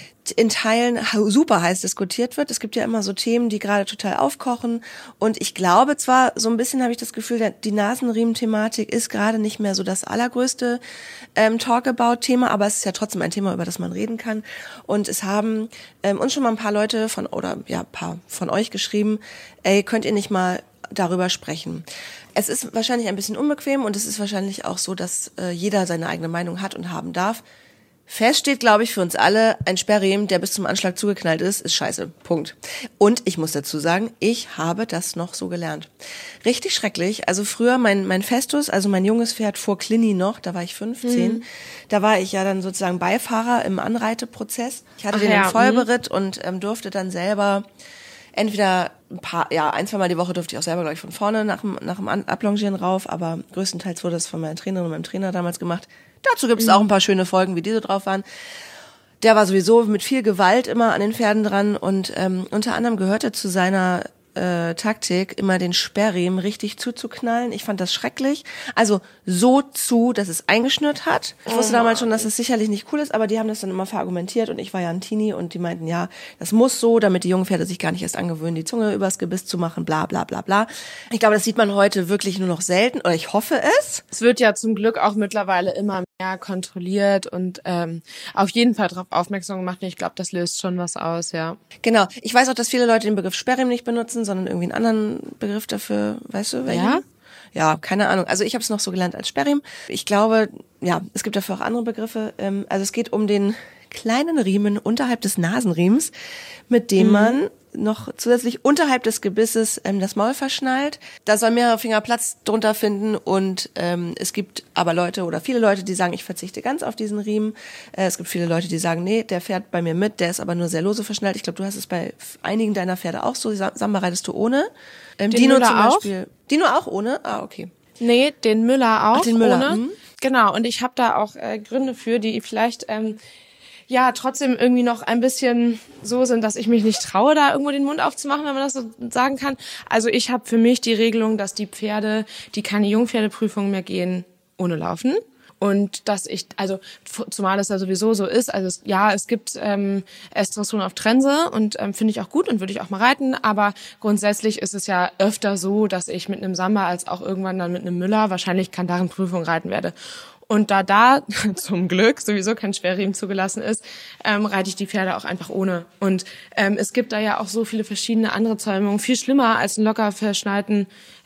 in Teilen super heiß diskutiert wird. Es gibt ja immer so Themen, die gerade total aufkochen und ich glaube zwar, so ein bisschen habe ich das Gefühl, die Nasenriemen-Thematik ist gerade nicht mehr so das allergrößte ähm, Talk-About-Thema, aber es ist ja trotzdem ein Thema, über das man reden kann und es haben ähm, uns schon mal ein paar Leute von, oder ja, ein paar von euch geschrieben, ey, könnt ihr nicht mal darüber sprechen. Es ist wahrscheinlich ein bisschen unbequem und es ist wahrscheinlich auch so, dass äh, jeder seine eigene Meinung hat und haben darf. Fest steht, glaube ich, für uns alle, ein Sperrriemen, der bis zum Anschlag zugeknallt ist, ist scheiße. Punkt. Und ich muss dazu sagen, ich habe das noch so gelernt. Richtig schrecklich. Also früher mein mein Festus, also mein junges Pferd vor Clini noch, da war ich fünfzehn. Mhm. Da war ich ja dann sozusagen Beifahrer im Anreiteprozess. Ich hatte Ach den ja, im Vollberitt mhm. und ähm, durfte dann selber entweder ein paar, ja, ein, zwei Mal die Woche durfte ich auch selber, glaube ich, von vorne nach dem, nach dem Ablongieren rauf, aber größtenteils wurde das von meiner Trainerin und meinem Trainer damals gemacht. Dazu gibt es mhm. auch ein paar schöne Folgen, wie diese drauf waren. Der war sowieso mit viel Gewalt immer an den Pferden dran und ähm, unter anderem gehörte zu seiner äh, Taktik, immer den Sperrriemen richtig zuzuknallen. Ich fand das schrecklich. Also so zu, dass es eingeschnürt hat. Ich wusste oh, damals schon, dass es sicherlich nicht cool ist, aber die haben das dann immer verargumentiert und ich war ja ein Teenie und die meinten, ja, das muss so, damit die jungen Pferde sich gar nicht erst angewöhnen, die Zunge übers Gebiss zu machen, bla bla bla bla. Ich glaube, das sieht man heute wirklich nur noch selten oder ich hoffe es. Es wird ja zum Glück auch mittlerweile immer mehr kontrolliert und ähm, auf jeden Fall darauf aufmerksam gemacht und ich glaube, das löst schon was aus, ja. Genau. Ich weiß auch, dass viele Leute den Begriff Sperrriemen nicht benutzen, sondern irgendwie einen anderen Begriff dafür, weißt du, welchen? Ja? Ja, keine Ahnung. Also ich habe es noch so gelernt als Sperrriemen. Ich glaube, ja, es gibt dafür auch andere Begriffe. Ähm, also es geht um den kleinen Riemen unterhalb des Nasenriemens, mit dem mhm. man noch zusätzlich unterhalb des Gebisses ähm, das Maul verschnallt. Da soll mehrere Finger Platz drunter finden und ähm, es gibt aber Leute oder viele Leute, die sagen, ich verzichte ganz auf diesen Riemen. Äh, es gibt viele Leute, die sagen, nee, der fährt bei mir mit, der ist aber nur sehr lose verschnallt. Ich glaube, du hast es bei einigen deiner Pferde auch so. Samba reitest du ohne. Ähm, den Dino Müller zum Beispiel. Auch? Dino auch ohne? Ah, okay. Nee, den Müller auch Ach, den Müller. ohne. Mhm. Genau, und ich habe da auch äh, Gründe für, die vielleicht ähm, ja trotzdem irgendwie noch ein bisschen so sind, dass ich mich nicht traue, da irgendwo den Mund aufzumachen, wenn man das so sagen kann. Also ich habe für mich die Regelung, dass die Pferde, die keine Jungpferdeprüfung mehr gehen, ohne Laufen. Und dass ich, also zumal es ja sowieso so ist, also es, ja, es gibt ähm, S-Dressuren auf Trense und ähm, finde ich auch gut und würde ich auch mal reiten, aber grundsätzlich ist es ja öfter so, dass ich mit einem Samba als auch irgendwann dann mit einem Müller wahrscheinlich Kandaren-Prüfung reiten werde. Und da da zum Glück sowieso kein Sperrriemen zugelassen ist, ähm, reite ich die Pferde auch einfach ohne. Und ähm, es gibt da ja auch so viele verschiedene andere Zäumungen, viel schlimmer als einen locker verschneiten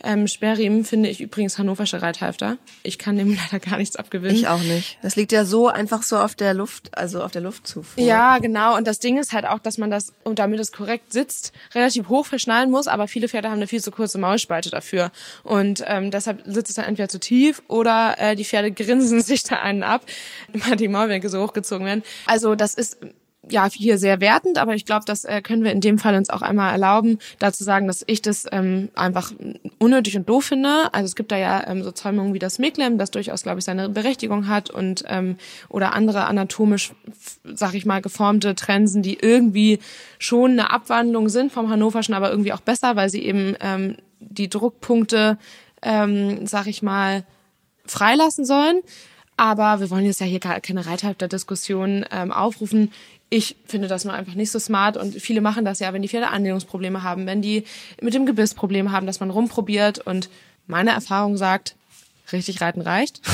ähm, Sperrriemen finde ich übrigens hannoversche Reithalfter. Ich kann dem leider gar nichts abgewinnen. Ich auch nicht. Das liegt ja so einfach so auf der Luft, also auf der Luftzufuhr. Ja, genau. Und das Ding ist halt auch, dass man das, und damit es korrekt sitzt, relativ hoch verschnallen muss, aber viele Pferde haben eine viel zu kurze Maulspalte dafür. Und ähm, deshalb sitzt es dann entweder zu tief oder äh, die Pferde grinsen sich da einen ab, weil die Maulwinkel so hochgezogen werden. Also das ist ja hier sehr wertend, aber ich glaube, das äh, können wir in dem Fall uns auch einmal erlauben, dazu sagen, dass ich das ähm, einfach unnötig und doof finde. Also es gibt da ja ähm, so Zäumungen wie das Micklem, das durchaus, glaube ich, seine Berechtigung hat und ähm, oder andere anatomisch, sag ich mal, geformte Trensen, die irgendwie schon eine Abwandlung sind vom Hannoverschen, aber irgendwie auch besser, weil sie eben ähm, die Druckpunkte, ähm, sag ich mal, freilassen sollen. Aber wir wollen jetzt ja hier gar keine Reithalfter-Diskussion ähm, aufrufen. Ich finde das nur einfach nicht so smart und viele machen das ja, wenn die Pferde Anlehnungsprobleme haben, wenn die mit dem Gebiss Probleme haben, dass man rumprobiert und meine Erfahrung sagt, richtig reiten reicht,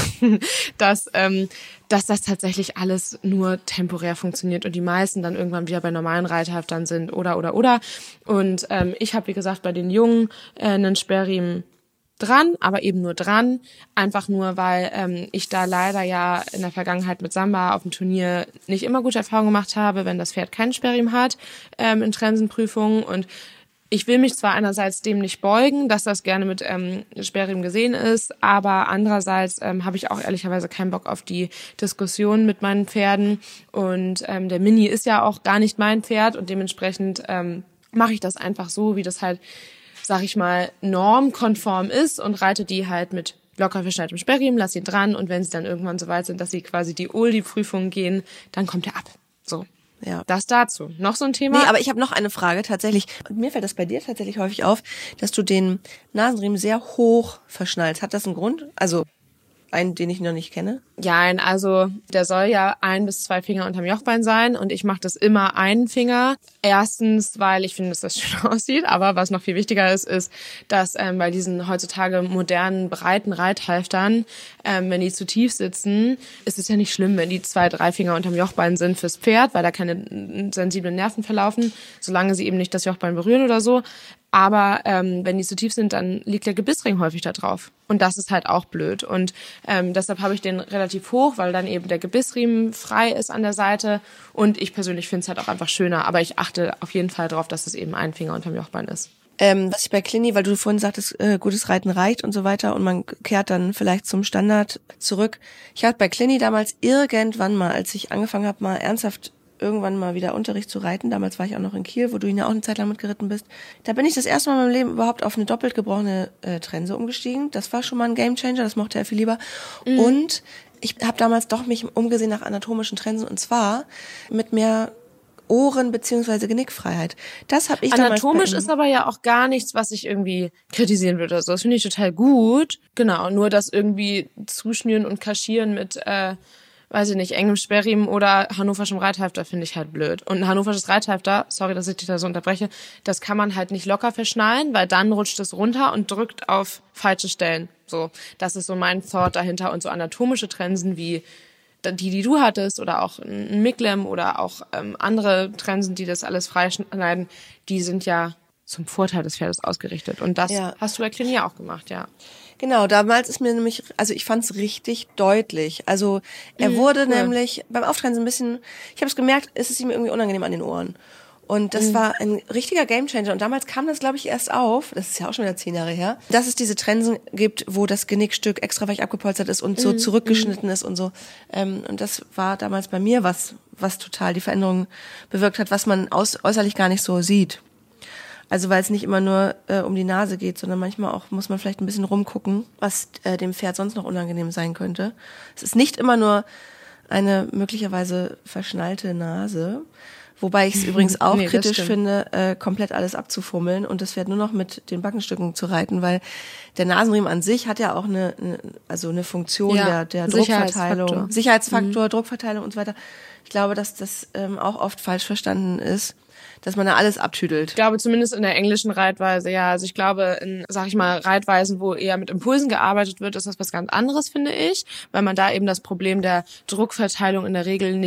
dass, ähm, dass das tatsächlich alles nur temporär funktioniert und die meisten dann irgendwann wieder bei normalen Reithalftern sind oder, oder, oder. Und ähm, ich habe, wie gesagt, bei den Jungen äh, einen Sperrriemen dran, aber eben nur dran, einfach nur, weil ähm, ich da leider ja in der Vergangenheit mit Samba auf dem Turnier nicht immer gute Erfahrungen gemacht habe, wenn das Pferd keinen Sperrriemen hat ähm, in Trensenprüfungen und ich will mich zwar einerseits dem nicht beugen, dass das gerne mit ähm, Sperrriemen gesehen ist, aber andererseits ähm, habe ich auch ehrlicherweise keinen Bock auf die Diskussion mit meinen Pferden und ähm, der Mini ist ja auch gar nicht mein Pferd und dementsprechend ähm, mache ich das einfach so, wie das halt, sag ich mal, normkonform ist und reite die halt mit locker verschneitem Sperrriemen, lass sie dran und wenn sie dann irgendwann so weit sind, dass sie quasi die Oldie-Prüfung gehen, dann kommt er ab. So. Ja. Das dazu. Noch so ein Thema? Nee, aber ich habe noch eine Frage tatsächlich. Und mir fällt das bei dir tatsächlich häufig auf, dass du den Nasenriemen sehr hoch verschnallst. Hat das einen Grund? Also einen, den ich noch nicht kenne? Ja, also der soll ja ein bis zwei Finger unterm Jochbein sein und ich mache das immer einen Finger. Erstens, weil ich finde, dass das schön aussieht, aber was noch viel wichtiger ist, ist, dass ähm, bei diesen heutzutage modernen, breiten Reithalftern, ähm, wenn die zu tief sitzen, ist es ja nicht schlimm, wenn die zwei, drei Finger unterm Jochbein sind fürs Pferd, weil da keine sensiblen Nerven verlaufen, solange sie eben nicht das Jochbein berühren oder so. Aber ähm, wenn die zu tief sind, dann liegt der Gebissring häufig da drauf. Und das ist halt auch blöd. Und ähm, deshalb habe ich den relativ hoch, weil dann eben der Gebissriemen frei ist an der Seite. Und ich persönlich finde es halt auch einfach schöner. Aber ich achte auf jeden Fall darauf, dass es eben ein Finger unterm Jochbein ist. Ähm, was ich bei Clini, weil du vorhin sagtest, äh, gutes Reiten reicht und so weiter und man kehrt dann vielleicht zum Standard zurück. Ich hatte bei Clini damals irgendwann mal, als ich angefangen habe, mal ernsthaft irgendwann mal wieder Unterricht zu reiten. Damals war ich auch noch in Kiel, wo du ihn ja auch eine Zeit lang mitgeritten bist. Da bin ich das erste Mal in meinem Leben überhaupt auf eine doppelt gebrochene äh, Trense umgestiegen. Das war schon mal ein Gamechanger, das mochte er viel lieber. Mhm. Und ich habe damals doch mich umgesehen nach anatomischen Trensen und zwar mit mehr Ohren- beziehungsweise Genickfreiheit. Das habe ich Anatomisch ist aber ja auch gar nichts, was ich irgendwie kritisieren würde. Also das finde ich total gut. Genau, nur das irgendwie zuschnüren und kaschieren mit äh, weiß ich nicht, engem Sperrriemen oder hannoverschem Reithalfter finde ich halt blöd. Und ein hannoversches Reithalfter, sorry, dass ich dich da so unterbreche, das kann man halt nicht locker verschnallen, weil dann rutscht es runter und drückt auf falsche Stellen. So, das ist so mein Thought dahinter. Und so anatomische Trensen wie die, die du hattest oder auch ein Micklem oder auch ähm, andere Trensen, die das alles freischneiden, die sind ja zum Vorteil des Pferdes ausgerichtet. Und das ja. hast du bei Clini auch gemacht, ja. Genau, damals ist mir nämlich, also ich fand es richtig deutlich. Also er mhm, wurde cool. nämlich beim Auftrensen ein bisschen, ich habe es gemerkt, es ist ihm irgendwie unangenehm an den Ohren. Und das mhm. war ein richtiger Gamechanger. Und damals kam das, glaube ich, erst auf, das ist ja auch schon wieder zehn Jahre her, dass es diese Trensen gibt, wo das Genickstück extra weich abgepolstert ist und so mhm. zurückgeschnitten ist und so. Und das war damals bei mir was, was total die Veränderung bewirkt hat, was man aus, äußerlich gar nicht so sieht. Also weil es nicht immer nur äh, um die Nase geht, sondern manchmal auch muss man vielleicht ein bisschen rumgucken, was äh, dem Pferd sonst noch unangenehm sein könnte. Es ist nicht immer nur eine möglicherweise verschnallte Nase, wobei ich es übrigens auch nee, kritisch finde, äh, komplett alles abzufummeln und das Pferd nur noch mit den Backenstücken zu reiten, weil der Nasenriemen an sich hat ja auch eine, eine also eine Funktion ja, der, der Druckverteilung, Sicherheitsfaktor, Sicherheitsfaktor mhm. Druckverteilung und so weiter. Ich glaube, dass das ähm, auch oft falsch verstanden ist, dass man da alles abtüdelt. Ich glaube zumindest in der englischen Reitweise, ja. Also ich glaube in, sag ich mal, Reitweisen, wo eher mit Impulsen gearbeitet wird, ist das was ganz anderes, finde ich, weil man da eben das Problem der Druckverteilung in der Regel nicht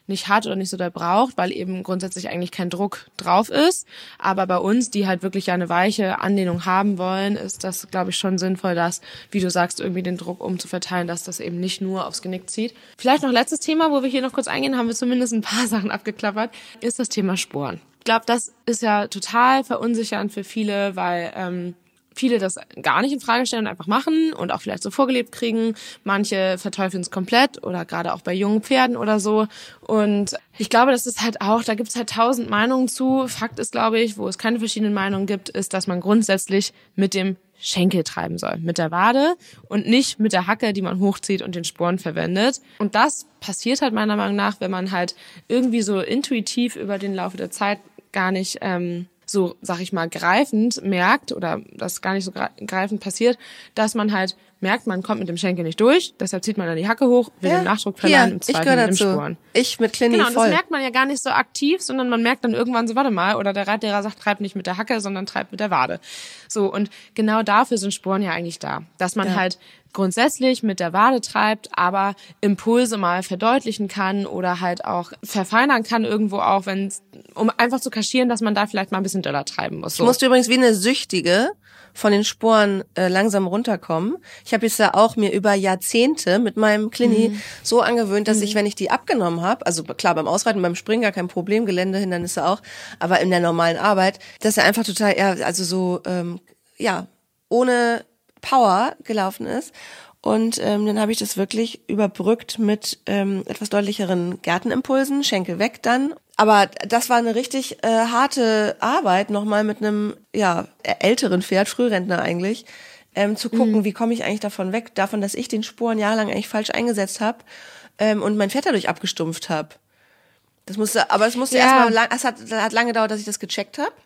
nicht hat oder nicht so doll braucht, weil eben grundsätzlich eigentlich kein Druck drauf ist. Aber bei uns, die halt wirklich eine weiche Anlehnung haben wollen, ist das, glaube ich, schon sinnvoll, dass, wie du sagst, irgendwie den Druck umzuverteilen, dass das eben nicht nur aufs Genick zieht. Vielleicht noch letztes Thema, wo wir hier noch kurz eingehen, haben wir zumindest ein paar Sachen abgeklappert, ist das Thema Sporen. Ich glaube, das ist ja total verunsichernd für viele, weil ähm, viele das gar nicht in Frage stellen und einfach machen und auch vielleicht so vorgelebt kriegen. Manche verteufeln es komplett oder gerade auch bei jungen Pferden oder so. Und ich glaube, das ist halt auch, da gibt es halt tausend Meinungen zu. Fakt ist, glaube ich, wo es keine verschiedenen Meinungen gibt, ist, dass man grundsätzlich mit dem Schenkel treiben soll, mit der Wade und nicht mit der Hacke, die man hochzieht und den Sporen verwendet. Und das passiert halt meiner Meinung nach, wenn man halt irgendwie so intuitiv über den Laufe der Zeit gar nicht ähm, so, sag ich mal, greifend merkt oder das gar nicht so greifend passiert, dass man halt merkt, man kommt mit dem Schenkel nicht durch, deshalb zieht man dann die Hacke hoch, will ja, den Nachdruck verleihen und zweifelt mit dem Sporen. Ich mit Clini genau, voll. Das merkt man ja gar nicht so aktiv, sondern man merkt dann irgendwann so, warte mal, oder der Reitlehrer sagt, treib nicht mit der Hacke, sondern treib mit der Wade. So, und genau dafür sind Sporen ja eigentlich da, dass man ja. halt grundsätzlich mit der Wade treibt, aber Impulse mal verdeutlichen kann oder halt auch verfeinern kann irgendwo auch, wenn um einfach zu kaschieren, dass man da vielleicht mal ein bisschen doller treiben muss. So. Ich musste übrigens wie eine Süchtige von den Sporen äh, langsam runterkommen. Ich habe jetzt ja auch mir über Jahrzehnte mit meinem Clini mhm. so angewöhnt, dass mhm. ich, wenn ich die abgenommen habe, also klar beim Ausreiten, beim Springen gar kein Problem, Geländehindernisse auch, aber in der normalen Arbeit, dass er einfach total, ja, also so, ähm, ja, ohne Power gelaufen ist. Und ähm, dann habe ich das wirklich überbrückt mit ähm, etwas deutlicheren Gärtenimpulsen, Schenkel weg dann. Aber das war eine richtig äh, harte Arbeit, nochmal mit einem ja älteren Pferd, Frührentner eigentlich, ähm, zu gucken, mhm. wie komme ich eigentlich davon weg, davon, dass ich den Sporen jahrelang eigentlich falsch eingesetzt habe ähm, und mein Pferd dadurch abgestumpft habe. Das musste, aber es musste ja. erstmal lang, es hat, hat lange gedauert, dass ich das gecheckt habe.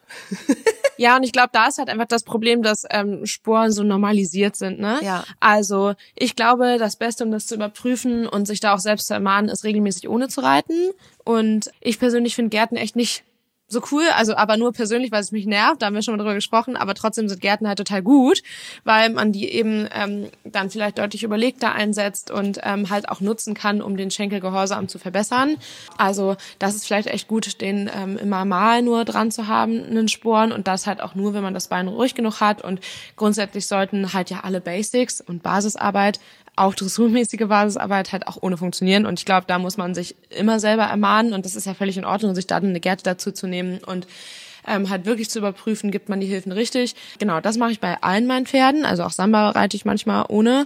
Ja, und ich glaube, da ist halt einfach das Problem, dass ähm, Sporen so normalisiert sind, ne? Ja. Also ich glaube, das Beste, um das zu überprüfen und sich da auch selbst zu ermahnen, ist regelmäßig ohne zu reiten. Und ich persönlich finde Gärten echt nicht so cool, also aber nur persönlich, weil es mich nervt, da haben wir schon mal drüber gesprochen, aber trotzdem sind Gärten halt total gut, weil man die eben ähm, dann vielleicht deutlich überlegter einsetzt und ähm, halt auch nutzen kann, um den Schenkelgehorsam zu verbessern. Also das ist vielleicht echt gut, den ähm, immer mal nur dran zu haben, einen Sporen, und das halt auch nur, wenn man das Bein ruhig genug hat, und grundsätzlich sollten halt ja alle Basics und Basisarbeit, auch dressurmäßige Basisarbeit, halt auch ohne funktionieren, und ich glaube, da muss man sich immer selber ermahnen, und das ist ja völlig in Ordnung, sich dann eine Gerte dazu zu nehmen und ähm, halt wirklich zu überprüfen, gibt man die Hilfen richtig. Genau, das mache ich bei allen meinen Pferden, also auch Samba reite ich manchmal ohne,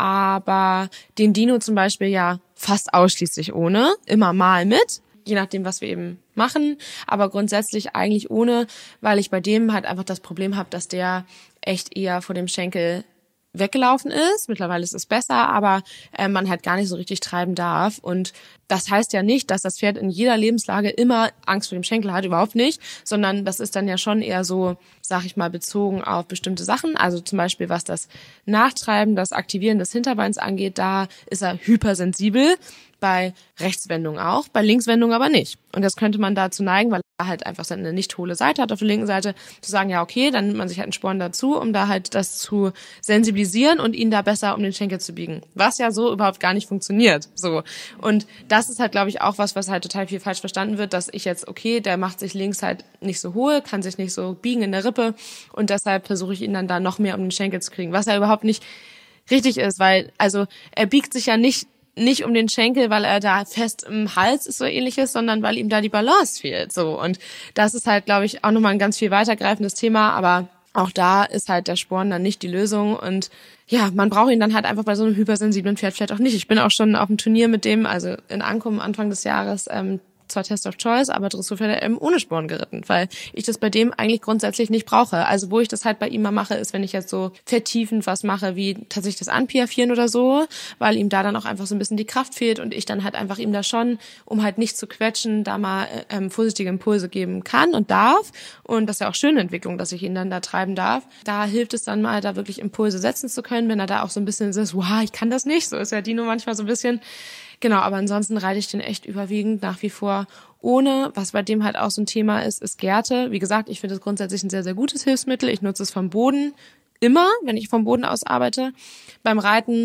aber den Dino zum Beispiel ja fast ausschließlich ohne, immer mal mit, je nachdem, was wir eben machen, aber grundsätzlich eigentlich ohne, weil ich bei dem halt einfach das Problem habe, dass der echt eher vor dem Schenkel weggelaufen ist. Mittlerweile ist es besser, aber äh, man halt gar nicht so richtig treiben darf. Und das heißt ja nicht, dass das Pferd in jeder Lebenslage immer Angst vor dem Schenkel hat, überhaupt nicht, sondern das ist dann ja schon eher so, sag ich mal, bezogen auf bestimmte Sachen. Also zum Beispiel, was das Nachtreiben, das Aktivieren des Hinterbeins angeht, da ist er hypersensibel. Bei Rechtswendung auch, bei Linkswendung aber nicht. Und das könnte man dazu neigen, weil er halt einfach seine nicht hohle Seite hat auf der linken Seite, zu sagen, ja okay, dann nimmt man sich halt einen Sporen dazu, um da halt das zu sensibilisieren und ihn da besser um den Schenkel zu biegen. Was ja so überhaupt gar nicht funktioniert. So. Und das ist halt, glaube ich, auch was, was halt total viel falsch verstanden wird, dass ich jetzt, okay, der macht sich links halt nicht so hohl, kann sich nicht so biegen in der Rippe, und deshalb versuche ich ihn dann da noch mehr um den Schenkel zu kriegen, was ja überhaupt nicht richtig ist, weil, also, er biegt sich ja nicht nicht um den Schenkel, weil er da fest im Hals ist, so ähnliches, sondern weil ihm da die Balance fehlt, so. Und das ist halt, glaube ich, auch nochmal ein ganz viel weitergreifendes Thema, aber auch da ist halt der Sporen dann nicht die Lösung, und ja, man braucht ihn dann halt einfach bei so einem hypersensiblen Pferd vielleicht auch nicht. Ich bin auch schon auf dem Turnier mit dem, also in Ankum Anfang des Jahres, ähm, zwar Test of Choice, aber Dressurpferde eben ohne Sporen geritten, weil ich das bei dem eigentlich grundsätzlich nicht brauche. Also wo ich das halt bei ihm mal mache, ist, wenn ich jetzt so vertiefend was mache, wie tatsächlich das Anpiaffieren oder so, weil ihm da dann auch einfach so ein bisschen die Kraft fehlt und ich dann halt einfach ihm da schon, um halt nicht zu quetschen, da mal ähm, vorsichtige Impulse geben kann und darf. Und das ist ja auch schöne Entwicklung, dass ich ihn dann da treiben darf. Da hilft es dann mal, da wirklich Impulse setzen zu können, wenn er da auch so ein bisschen ist, wow, ich kann das nicht. So ist ja Dino manchmal so ein bisschen. Genau, aber ansonsten reite ich den echt überwiegend nach wie vor ohne. Was bei dem halt auch so ein Thema ist, ist Gerte. Wie gesagt, ich finde es grundsätzlich ein sehr, sehr gutes Hilfsmittel. Ich nutze es vom Boden immer, wenn ich vom Boden aus arbeite. Beim Reiten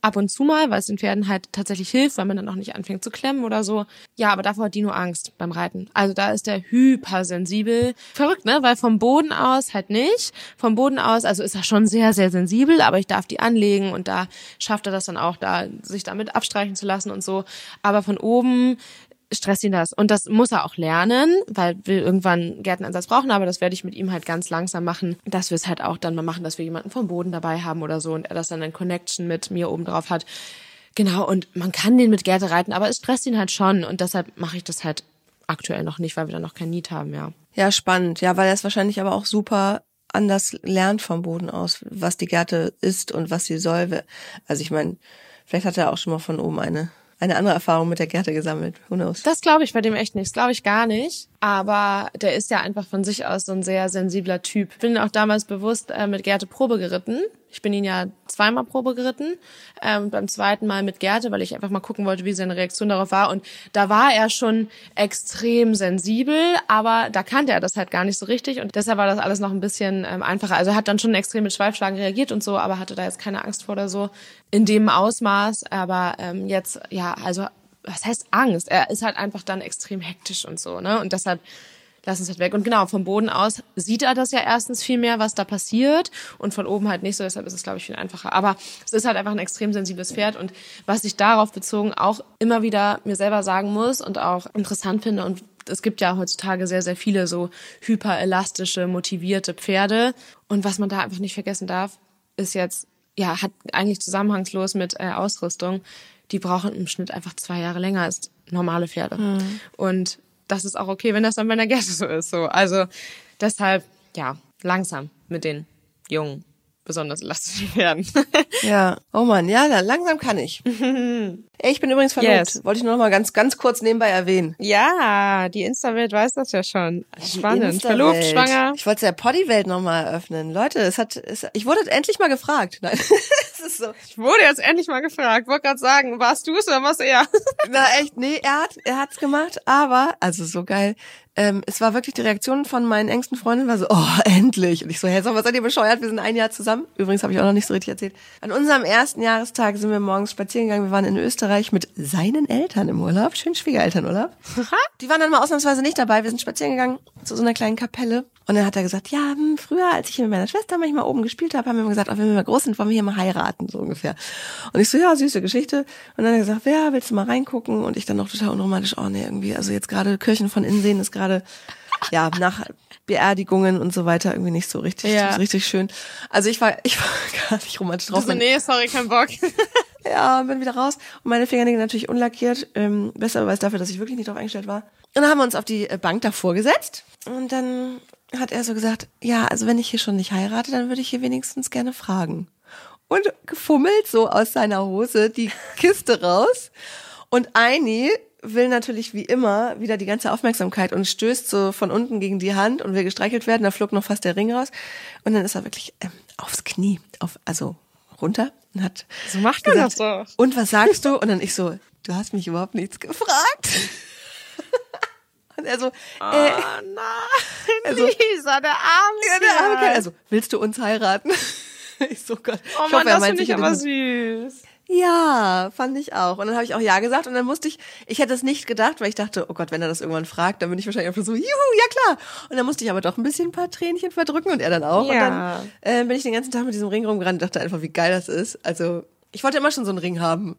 ab und zu mal, weil es den Pferden halt tatsächlich hilft, weil man dann auch nicht anfängt zu klemmen oder so. Ja, aber davor hat Dino Angst beim Reiten. Also da ist der hypersensibel. Verrückt, ne? Weil vom Boden aus halt nicht. Vom Boden aus, also ist er schon sehr, sehr sensibel, aber ich darf die anlegen und da schafft er das dann auch, da sich damit abstreichen zu lassen und so. Aber von oben stresst ihn das. Und das muss er auch lernen, weil wir irgendwann Gärtenansatz brauchen, aber das werde ich mit ihm halt ganz langsam machen, dass wir es halt auch dann mal machen, dass wir jemanden vom Boden dabei haben oder so und er das dann in Connection mit mir oben drauf hat. Genau, und man kann den mit Gerte reiten, aber es stresst ihn halt schon und deshalb mache ich das halt aktuell noch nicht, weil wir da noch kein Need haben, ja. Ja, spannend. Ja, weil er es wahrscheinlich aber auch super anders lernt vom Boden aus, was die Gerte ist und was sie soll. Also ich meine, vielleicht hat er auch schon mal von oben eine eine andere Erfahrung mit der Gerte gesammelt. Who knows? Das glaube ich bei dem echt nicht. Das glaube ich gar nicht. Aber der ist ja einfach von sich aus so ein sehr sensibler Typ. Ich bin auch damals bewusst äh, mit Gerte Probe geritten. Ich bin ihn ja zweimal Probe geritten. Ähm, beim zweiten Mal mit Gerte, weil ich einfach mal gucken wollte, wie seine Reaktion darauf war. Und da war er schon extrem sensibel, aber da kannte er das halt gar nicht so richtig. Und deshalb war das alles noch ein bisschen ähm, einfacher. Also er hat dann schon extrem mit Schweifschlagen reagiert und so, aber hatte da jetzt keine Angst vor oder so. In dem Ausmaß. Aber ähm, jetzt, ja, also was heißt Angst? Er ist halt einfach dann extrem hektisch und so, ne? Und deshalb lass uns halt weg. Und genau, vom Boden aus sieht er das ja erstens viel mehr, was da passiert und von oben halt nicht so, deshalb ist es, glaube ich, viel einfacher. Aber es ist halt einfach ein extrem sensibles Pferd und was ich darauf bezogen auch immer wieder mir selber sagen muss und auch interessant finde und es gibt ja heutzutage sehr, sehr viele so hyperelastische, motivierte Pferde und was man da einfach nicht vergessen darf, ist jetzt, ja, hat eigentlich zusammenhangslos mit äh, Ausrüstung, die brauchen im Schnitt einfach zwei Jahre länger als normale Pferde. Mhm. Und das ist auch okay, wenn das dann bei der Gerte so ist. So. Also deshalb, ja, langsam mit den jungen, besonders elastischen Pferden. Ja, oh Mann, ja, dann langsam kann ich. Ich bin übrigens verlobt. Yes. Wollte ich nur noch mal ganz, ganz kurz nebenbei erwähnen. Ja, die Insta-Welt weiß das ja schon. Spannend. Verlobt, schwanger. Ich wollte der Poddy-Welt noch mal eröffnen. Leute, es hat, es, ich wurde endlich mal gefragt. Nein, es ist so. Ich wurde jetzt endlich mal gefragt. Wollte gerade sagen, warst du es oder was er? Na echt, nee, er hat, er hat's gemacht, aber, also so geil. Ähm, es war wirklich die Reaktion von meinen engsten Freundinnen war so, oh, endlich. Und ich so, hä, sag, was seid ihr bescheuert? Wir sind ein Jahr zusammen. Übrigens habe ich auch noch nicht so richtig erzählt. An unserem ersten Jahrestag sind wir morgens spazieren gegangen. Wir waren in Österreich mit seinen Eltern im Urlaub. Schön Schwiegerelternurlaub. Die waren dann mal ausnahmsweise nicht dabei. Wir sind spazieren gegangen zu so einer kleinen Kapelle. Und dann hat er gesagt, ja, hm, früher, als ich hier mit meiner Schwester manchmal oben gespielt habe, haben wir immer gesagt, auch wenn wir mal groß sind, wollen wir hier mal heiraten, so ungefähr. Und ich so, ja, süße Geschichte. Und dann hat er gesagt, ja, willst du mal reingucken? Und ich dann noch total unromantisch, oh nee, irgendwie, also jetzt gerade Kirchen von innen sehen ist gerade, ja, nach Beerdigungen und so weiter irgendwie nicht so richtig, ja. richtig schön. Also ich war, ich war gar nicht romantisch drauf. Du so, nee, sorry, kein Bock. Ja, bin wieder raus. Und meine Fingernägel natürlich unlackiert. Ähm, besser Beweis dafür, dass ich wirklich nicht drauf eingestellt war. Und dann haben wir uns auf die Bank davor gesetzt. Und dann hat er so gesagt, ja, also wenn ich hier schon nicht heirate, dann würde ich hier wenigstens gerne fragen. Und gefummelt so aus seiner Hose die Kiste raus. Und Aini will natürlich wie immer wieder die ganze Aufmerksamkeit und stößt so von unten gegen die Hand und will gestreichelt werden. Da flog noch fast der Ring raus. Und dann ist er wirklich ähm, aufs Knie, auf, also runter und hat so macht gesagt, das doch. Und was sagst du? Und dann ich so, du hast mich überhaupt nichts gefragt. Und er so, oh äh, nein, also, Lisa, der arme ja, der arme Kerl. Also, willst du uns heiraten? Ich so, Gott. Oh ich Mann, hoffe, er das meint finde ich sicher aber den- süß. Ja, fand ich auch. Und dann habe ich auch ja gesagt und dann musste ich, ich hätte es nicht gedacht, weil ich dachte, oh Gott, wenn er das irgendwann fragt, dann bin ich wahrscheinlich einfach so, juhu, ja klar. Und dann musste ich aber doch ein bisschen ein paar Tränchen verdrücken und er dann auch. Ja. Und dann äh, bin ich den ganzen Tag mit diesem Ring rumgerannt und dachte einfach, wie geil das ist. Also, ich wollte immer schon so einen Ring haben.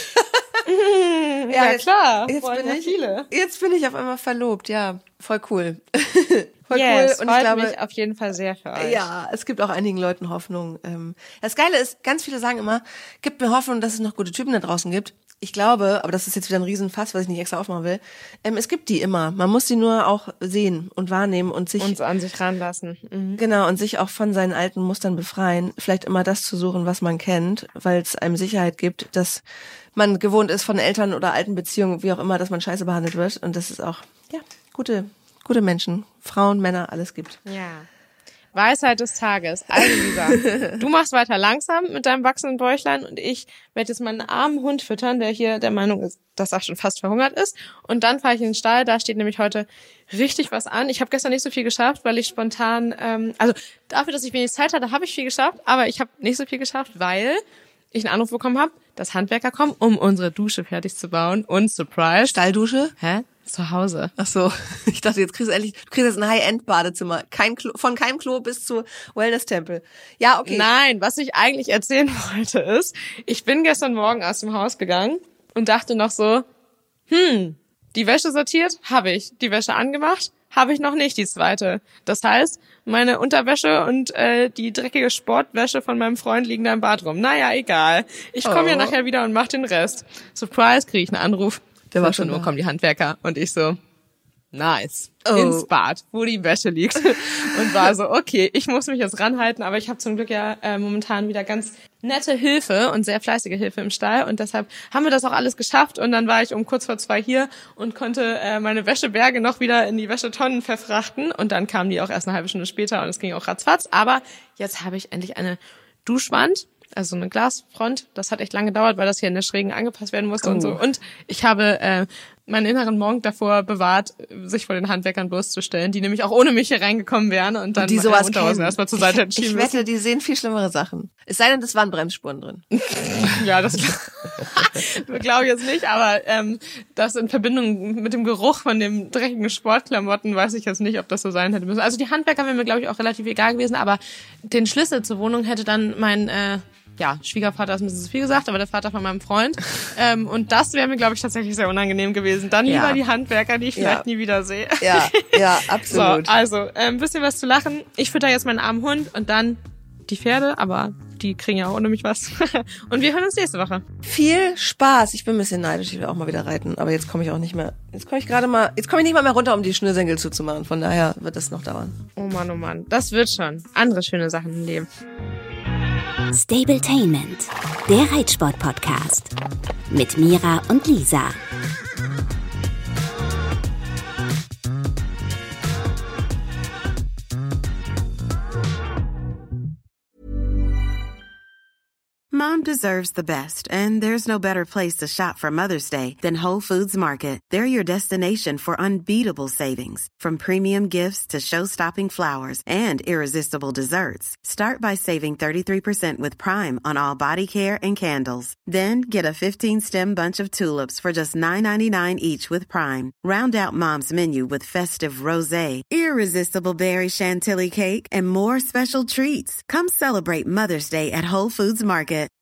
Ja, jetzt, klar. Jetzt Wollen bin, ja ich, viele. jetzt bin ich auf einmal verlobt, ja. Voll cool. Voll yes, cool. Und freut ich glaube, mich auf jeden Fall sehr für euch. ja, es gibt auch einigen Leuten Hoffnung. Ähm, Das Geile ist, ganz viele sagen immer, gibt mir Hoffnung, dass es noch gute Typen da draußen gibt. Ich glaube, aber das ist jetzt wieder ein Riesenfass, was ich nicht extra aufmachen will. Ähm, es gibt die immer. Man muss sie nur auch sehen und wahrnehmen und sich Uns an sich ranlassen. Mhm. genau und sich auch von seinen alten Mustern befreien. Vielleicht immer das zu suchen, was man kennt, weil es einem Sicherheit gibt, dass man gewohnt ist von Eltern oder alten Beziehungen, wie auch immer, dass man scheiße behandelt wird und dass es auch ja gute gute Menschen, Frauen, Männer, alles gibt. Ja. Weisheit des Tages. Also Lisa, du machst weiter langsam mit deinem wachsenden Bäuchlein und ich werde jetzt meinen armen Hund füttern, der hier der Meinung ist, dass er schon fast verhungert ist. Und dann fahre ich in den Stall, da steht nämlich heute richtig was an. Ich habe gestern nicht so viel geschafft, weil ich spontan, ähm, also dafür, dass ich wenig Zeit hatte, habe ich viel geschafft, aber ich habe nicht so viel geschafft, weil ich einen Anruf bekommen habe, dass Handwerker kommen, um unsere Dusche fertig zu bauen und Surprise. Stalldusche? Hä? Zu Hause. Ach so, ich dachte, jetzt kriegst du endlich, du kriegst jetzt ein High-End-Badezimmer. Kein Klo, von keinem Klo bis zu Wellness-Tempel. Ja, okay. Nein, was ich eigentlich erzählen wollte ist, ich bin gestern Morgen aus dem Haus gegangen und dachte noch so, hm, die Wäsche sortiert? Habe ich. Die Wäsche angemacht? Habe ich noch nicht, die zweite. Das heißt, meine Unterwäsche und äh, die dreckige Sportwäsche von meinem Freund liegen da im Bad rum. Naja, egal. Ich komme oh. ja nachher wieder und mach den Rest. Surprise, kriege ich einen Anruf. Der war schon nur, da. kommen die Handwerker. Und ich so, nice. Oh. Ins Bad, wo die Wäsche liegt. Und war so, okay, ich muss mich jetzt ranhalten, aber ich habe zum Glück ja äh, momentan wieder ganz nette Hilfe und sehr fleißige Hilfe im Stall. Und deshalb haben wir das auch alles geschafft. Und dann war ich um kurz vor zwei hier und konnte äh, meine Wäscheberge noch wieder in die Wäschetonnen verfrachten. Und dann kamen die auch erst eine halbe Stunde später und es ging auch ratzfatz. Aber jetzt habe ich endlich eine Duschwand. Also eine Glasfront, das hat echt lange gedauert, weil das hier in der Schrägen angepasst werden musste oh. und so. Und ich habe äh, meinen inneren Monk davor bewahrt, sich vor den Handwerkern bloßzustellen, die nämlich auch ohne mich hier reingekommen wären und dann und die sowas Unterhosen erstmal zur Seite ich, ich wette, die sehen viel schlimmere Sachen. Es sei denn, es waren Bremsspuren drin. Ja, das glaube ich jetzt nicht, aber ähm, das in Verbindung mit dem Geruch von dem dreckigen Sportklamotten weiß ich jetzt nicht, ob das so sein hätte müssen. Also die Handwerker wären mir, glaube ich, auch relativ egal gewesen, aber den Schlüssel zur Wohnung hätte dann mein äh, ja, Schwiegervater ist ein bisschen zu viel gesagt, aber der Vater von meinem Freund. Ähm, und das wäre mir, glaube ich, tatsächlich sehr unangenehm gewesen. Dann lieber ja. die Handwerker, die ich vielleicht ja. nie wieder sehe. Ja, ja, absolut. So, also, äh, ein bisschen was zu lachen. Ich fütter jetzt meinen armen Hund und dann die Pferde, aber die kriegen ja auch ohne mich was. Und wir hören uns nächste Woche. Viel Spaß. Ich bin ein bisschen neidisch, ich will auch mal wieder reiten, aber jetzt komme ich auch nicht mehr, jetzt komme ich gerade mal, jetzt komme ich nicht mal mehr runter, um die Schnürsenkel zuzumachen. Von daher wird das noch dauern. Oh Mann, oh Mann. Das wird schon. Andere schöne Sachen im Leben. Stabletainment, der Reitsport-Podcast mit Mira und Lisa. Mom deserves the best, and there's no better place to shop for Mother's Day than Whole Foods Market. They're your destination for unbeatable savings, from premium gifts to show-stopping flowers and irresistible desserts. Start by saving thirty-three percent with Prime on all body care and candles. Then get a fifteen-stem bunch of tulips for just nine ninety-nine each with Prime. Round out Mom's menu with festive rosé, irresistible berry chantilly cake, and more special treats. Come celebrate Mother's Day at Whole Foods Market.